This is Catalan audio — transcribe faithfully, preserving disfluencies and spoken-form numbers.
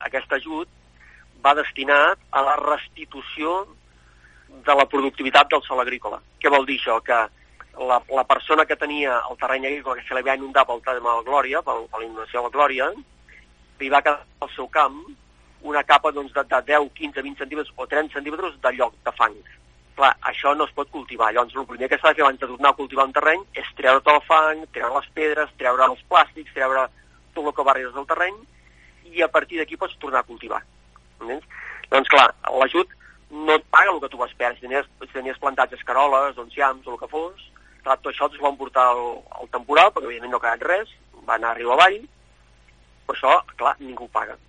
aquest ajut va destinat a la restitució de la productivitat del sòl agrícola. Què vol dir això? Que la, la persona que tenia el terreny agrícola que se li va inundar pel tema de la Glòria, per, per la inundació de la Glòria, li va quedar al seu camp una capa doncs, de, de deu, quinze, vint centímetres o trenta centímetres de lloc, de fang. Clar, això no es pot cultivar. Llavors, el primer que s'ha de fer abans de tornar a cultivar un terreny és treure tot el fang, treure les pedres, treure els plàstics, treure tot el que barreres del terreny, i a partir d'aquí pots tornar a cultivar. Entens? Doncs clar, l'ajut no et paga el que tu vas perdre. Si tenies, si tenies plantats escaroles, enciams o el que fos, clar, tot això es va emportar el, el temporal, perquè evidentment no ha quedat res, va anar a riu avall, però això, clar, ningú ho paga.